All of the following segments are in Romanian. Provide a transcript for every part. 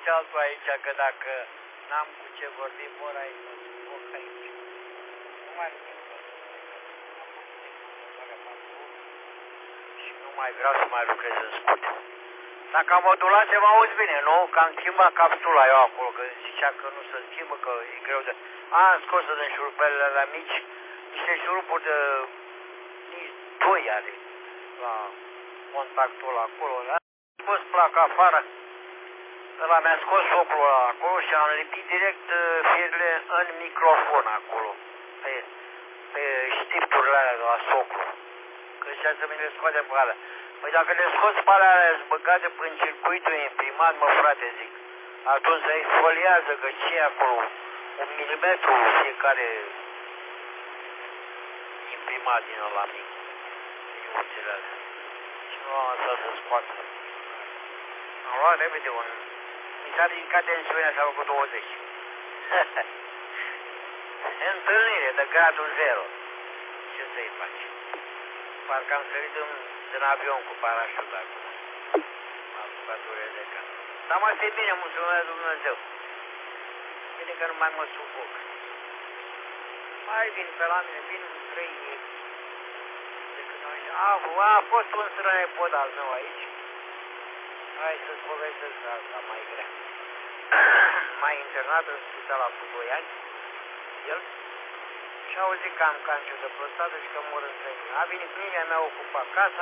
zice altul aici că dacă n-am cu ce vorbi, vor aici. Nu mai și nu mai vreau să mai lucrez în scute. Dacă am modulat se mă auzi bine, nu? Că am schimbat capsula eu acolo, că zicea că nu se schimbă, că e greu de... Am scos din șurupelele alea mici, niște șurupuri de... nici 2 are la contactul acolo. Am scos placa afară, ăla mi-a scos soclul acolo și am lipit direct firele în microfon acolo, pe știpturile alea de la soclu. Că zicea să mi le scoate pe alea. Păi dacă le scoți pe alea băgate în circuitul imprimat, mă frate, zic, atunci se exfoliază, că ce e acolo? 1 milimetru fiecare imprimat din ăla mic. Iuțile alea. Și nu am lăsat să scoată. Am luat repede un... Mi s-a ridicat tensiunea, s-a făcut 20. Întâlnire de gradul 0. Ce să-i faci? Parcă am sărit în avion cu parașut acum. M-a apucat durere de cap. Dar mă știi bine, mulțumesc Dumnezeu. Bine că nu mai mă sufoc. Mai vin pe la mine, vin 3 de când a fost un strănepod al meu aici. Hai să-ți povestesc asta mai grea. M-a internat în spital cu 2 ani. El și a auzit că am cancer de prostată și că mor în 3 luni. A venit cu mine, mi-a ocupat casa,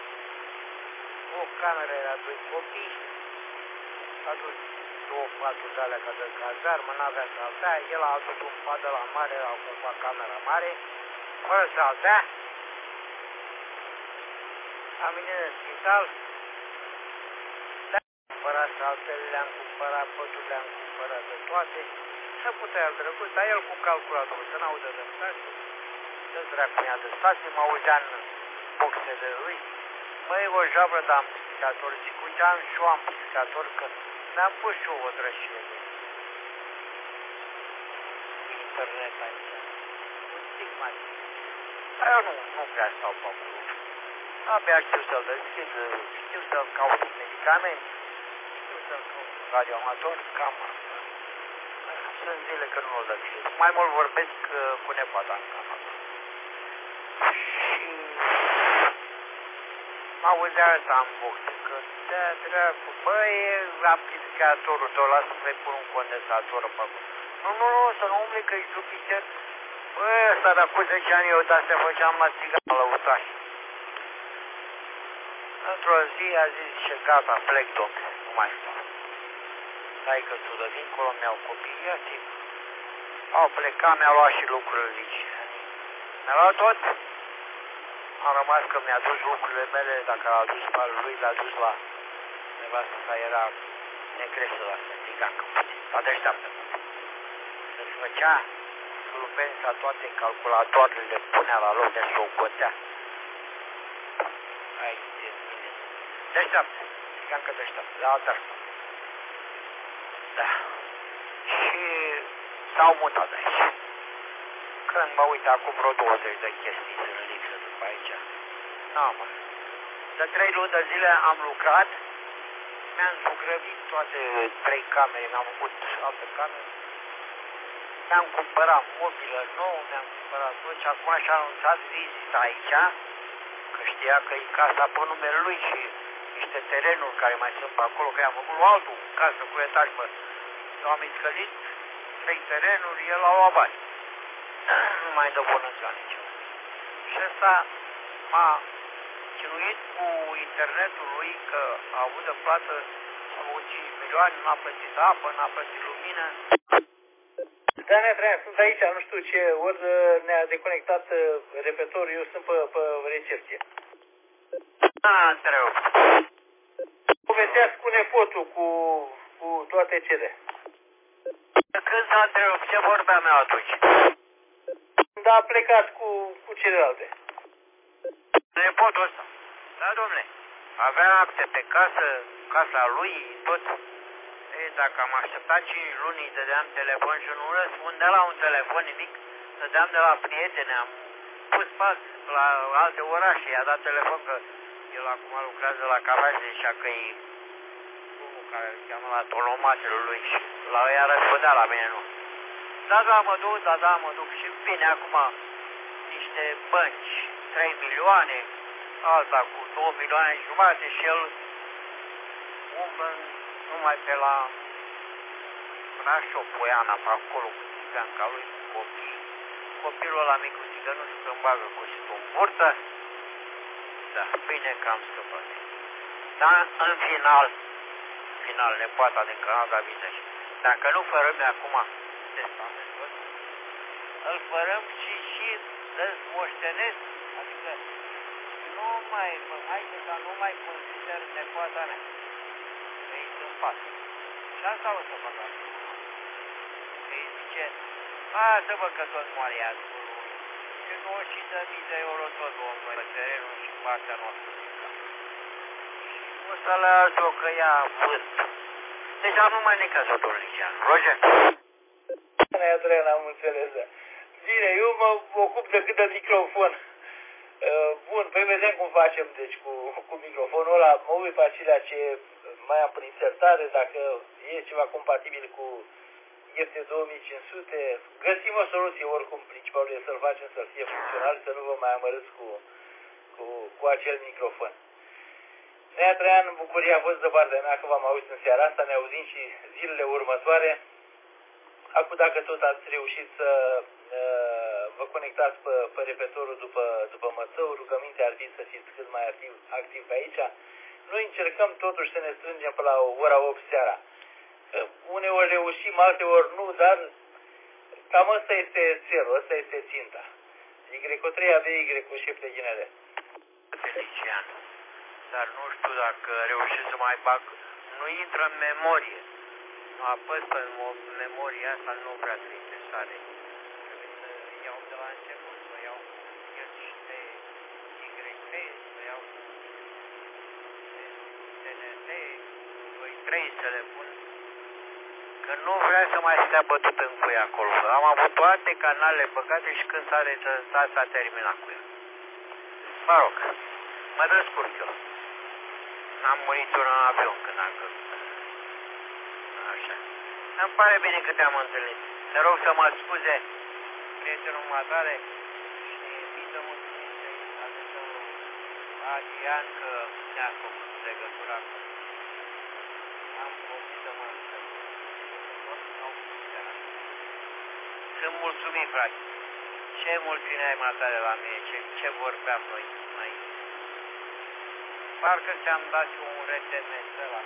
o cameră era 2 copii, a dus 2 paturi de alea ca de cazarmă, n-avea saltea, el a adus un pat de la mare, a ocupat camera mare, fără saltea. Am venit în spital, cumpărat saltele, le-am cumpărat, pături le-am cumpărat de toate. Să putea el drăguț, dar el cu calculatorul, să n-audă de stație. Să dracu mi-a de stație, mă auzea în boxele lui. Măi, o jabră de amplificator, zic, uite, am și eu amplificator, că mi-am pus și eu o drășire de internet aici. Un pic mai. Dar eu nu prea stau pe acolo. Abia știu să-l deschid, știu să-l caut medicament, știu să-l caut radioamator, cam asta. Sunt zile că nu-l deschid. Mai mult vorbesc cu nepoata în cam asta. Și m-auzea ăsta în boxe, că de-aia dracu, băi, amplificatorul tău, lasă să-i pun un condensator pe acolo. Nu, să nu umble că e Jupiter. Băi, ăsta de acum 10 ani eu de-astea făceam la țigană, la utaș. Într-o zi a zis și gata, plec, domnule, nu mai stau. Stai că tu de dincolo mi-au copiii, ia timp. Au plecat, mi-a luat și lucrurile zici. Mi-a luat tot. Am rămas că mi-a dus lucrurile mele, dacă l-a dus pe al lui, l-a dus la nevastă sa, era negresă la țigancă puțin. Dar deșteaptă. Să-și făcea sulupența toate calculatoarele, le punea la loc de socotea. Hai, de mine. Deșteaptă. Țigancă deșteaptă. La altă. Da. Și s-au mutat aici. Când mă uit acum vreo 20 de chestii sunt lipsă după aici. N-am mă. De 3 luni de zile am lucrat. Mi-am zugrăvit toate 3 camere. Mi-am făcut alte camere. Mi-am cumpărat mobilă nouă. Mi-am cumpărat tot și acum și-a anunțat vizita aici. Că știa că e casa pe numele lui și niște terenuri care mai sunt pe acolo. Că i-am făcut altul, casă cu etaj, bă. Eu am iscălit 3 terenuri, el a luat bani. Nu mai dă bună ziua nici. Și ăsta m-a chinuit cu internetul lui că a avut de plată 5 milioane, n-a plătit apă, n-a plătit lumină. Da, neapărat, sunt aici, nu știu ce, ori ne-a deconectat repetorul, eu sunt pe recepție. Da, întreb. Povesteați cu nepotul, cu toate cele. Când s-a întrerupt, ce vorbeam eu atunci? Da, a plecat cu celelalte. Nepotul ăsta. Da, domnule. Avea acte pe casă, casa lui, tot. Ei, dacă am așteptat 5 luni, îi dădeam telefon și nu răspundea la un telefon nimic, dădeam de la prietene, am pus pas la alte orașe, i-a dat telefon că el acum lucrează la Cavaș, zicea că e unul care îl cheamă la tonomatele lui și la ea răspundea, la mine nu. Da, mă duc și vine acum niște bănci, 3 milioane, alta cu 2 milioane și jumate și el umblă numai pe la Brașov, Poiana, pe acolo, cu țiganca lui, cu copii. Copilul ăla mic cu țigănușul că-mi bagă cuțitul în burtă. Da, bine că am scăpat. Dar în final, nepoata din Canada vine și dacă nu fărăm acum testamentul, îl fărăm și îți moștenesc, adică nu mai, haide, dar nu mai consider nepoata mea. Îi sunt pat. Și asta o să fac asta. Îi zice, lasă-vă că tot moare asculul. Și 20.000 de euro tot luăm pe terenul și partea noastră din casă. O să las-o că ia vânt. Deci am numai necazat, domnul Licean. Roger? Adrian, am înțeles. Bine, eu mă ocup decât de microfon. Bun, păi vedem cum facem, deci, cu microfonul ăla. Mă uit pe acelea ce mai am prin insertare, dacă e ceva compatibil cu FT2500. Găsim o soluție, oricum, principalul e să-l facem să fie funcțional, să nu vă mai amărâți cu acel microfon. Nea Traian, bucuria a fost de partea mea că v-am auzit în seara asta, ne auzim și zilele următoare. Acum, dacă tot ați reușit să vă conectați pe repetorul după Mățău, rugămintea ar fi să fiți cât mai activ pe aici. Noi încercăm totuși să ne strângem pe la ora 8 seara. Uneori reușim, alteori nu, dar cam ăsta este țelul, ăsta este ținta. Y3AB, Y cu șepte ghinele. Felician, dar nu știu dacă reușesc să mai bag, nu intră în memorie. Nu apăs pe memoria asta, nu vrea triste sare. Trebuie să iau de la început, să iau niște YP, să iau TNT, 2-3 să le pun. Că nu vrea să mai stea bătut în cuia acolo. Am avut toate canalele băgate și când s-a terminat cu ea. Mă rog, mă descurc eu. N-am murit în avion când am căzut. Așa. Îmi pare bine că te-am întâlnit. Te rog să mă scuze, prietenul matare, și invită mulțumite ajutorul Adrian că ne-a făcut legătura cu. Am vorbit de mă Sunt mulțumit, frate. Ce mulțumiai matare la mine, ce vorbeam noi aici. Parcă ți-am dat și un RTMS ăla.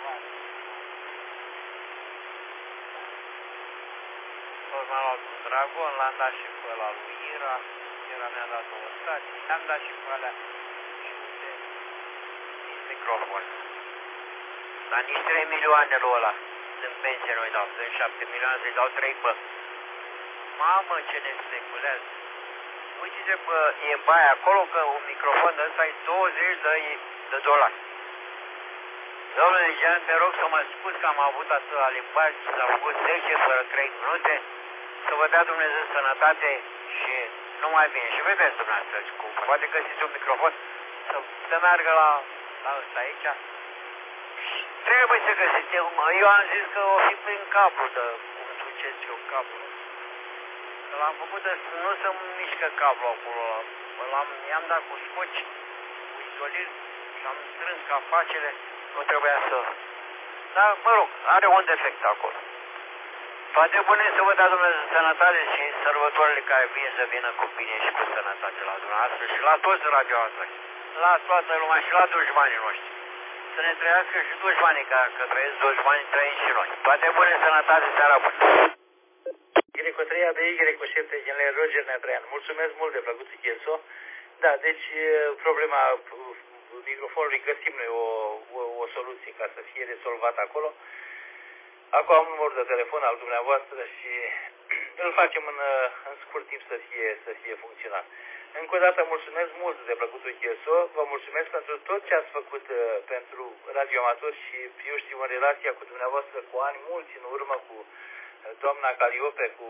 Tot m-am luat un Dragon, l-am dat și pe ăla lui Ira. Ira mi-a dat 2 stații. Am dat și pe alea și uite, nici microfon. Dar nici 3 milioane lui ăla. Sunt pensie, noi dau. Sunt 7 milioane, să-i dau 3 bă. Mamă, ce ne speculează. Uite-te pe eBay acolo că un microfon de ăsta e 20 de dolari. Domnule Jean, te rog să mă scuzi că am avut atâta limbaj, s-a făcut 10 fără 3 minute, să vă dea Dumnezeu sănătate și numai bine. Și vedeți dumneavoastră, cum poate găsiți un microfon să meargă la ăsta aici. Și trebuie să găsiți. Eu am zis că o fi prin cablu, de cum duceți eu cablu. L-am făcut de nu se mișcă cablu acolo. I-am dat cu scoci, cu izolir și am strâns capacele. Nu trebuia să... Dar, mă rog, are un defect acolo. Toate bune să vă dea Dumnezeu sănătate și sărbătorile care vin să vină cu bine și cu sănătate la dumneavoastră și la toți radioastori. La toată lumea și la dușmanii noștri. Să ne trăiască și dușmanii, că trăiesc dușmanii, trăim și noi. Toate bune, sănătate, seara bună. Y3AB, Y cu șepte ghinele, Roger Neatraian. Mulțumesc mult de plăcut Chieso. Da, deci problema microfonului găsim noi o soluție ca să fie rezolvat acolo. Acum am numărul de telefon al dumneavoastră și îl facem în scurt timp să fie funcțional. Încă o dată mulțumesc mult de plăcutul Chieso, vă mulțumesc pentru tot ce ați făcut pentru radioamatori și eu știu în relația cu dumneavoastră cu ani mulți în urmă cu doamna Caliope, cu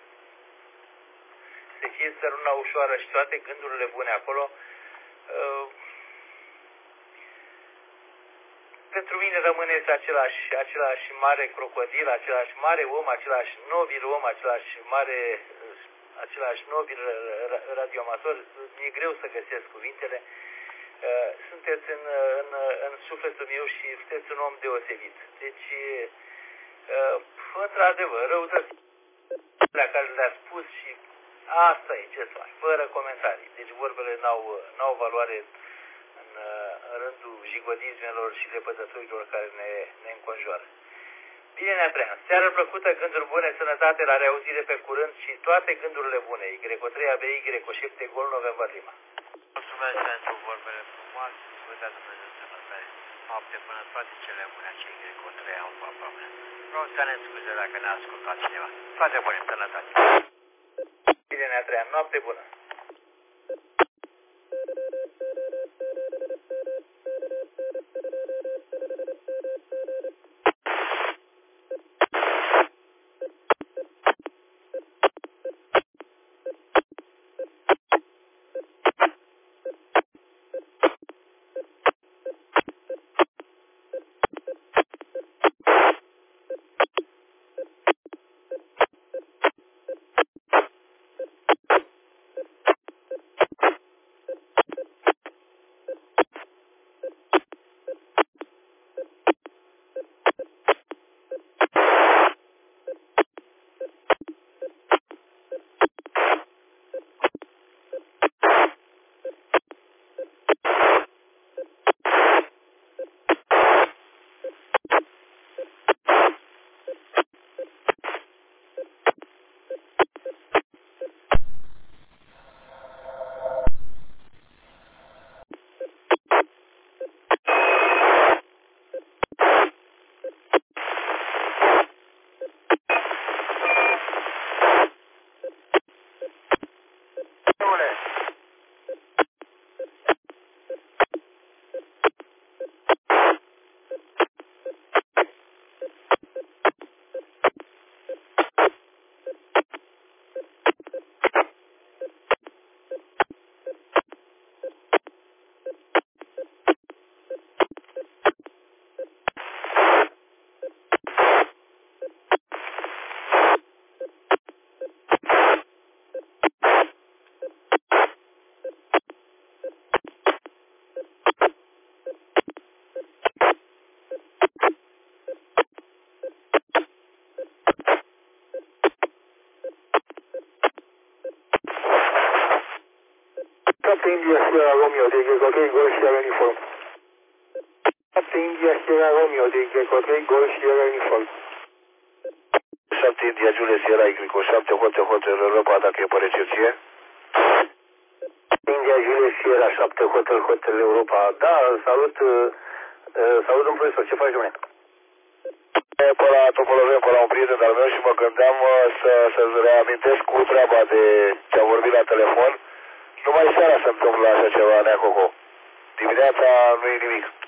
să fie săruna ușoară și toate gândurile bune acolo. Pe pentru mine rămâneți același mare crocodil, același mare om, același nobil om, același nobil radioamator. Mi-e greu să găsesc cuvintele. Sunteți în sufletul meu și sunteți un om deosebit. Deci, într-adevăr, răutățile care le-a spus și asta e, ce să faci, fără comentarii. Deci vorbele n-au valoare în rândul jigodismelor și lepădăturilor care ne înconjoară. Bine, Neatrean, seară plăcută, gânduri bune, sănătate, la reauzire pe curând și toate gândurile bune. Y3 ABY, Y7 Gol, November Lima. Mulțumesc pentru vorbele frumoase, vă dea Dumnezeu sănătate. Noapte până toate cele bune, acei Y3 Alfa Pamela. Vreau să ne scuze dacă ne-a ascultat cineva. Toate bune, sănătate. Bine, Neatrean, noapte bună. India Sierra Romeo, take OK, Golf Sierra Uniform. India Sierra Romeo, take OK, Golf Sierra Uniform. 7 India Julia Sierra Y, 7 Hotel Europa, dacă e pe recepție. India Julia Sierra 7 Hotel Europa. Da, salut domnul profesor, ce faci, domnule? Pe la topologie, pe la un prieten al meu și mă gândeam să-ți reamintesc cu treaba de ce am vorbit la telefon. Numai seara se întâmplă așa ceva, Neacoco. Dimineața nu e nimic.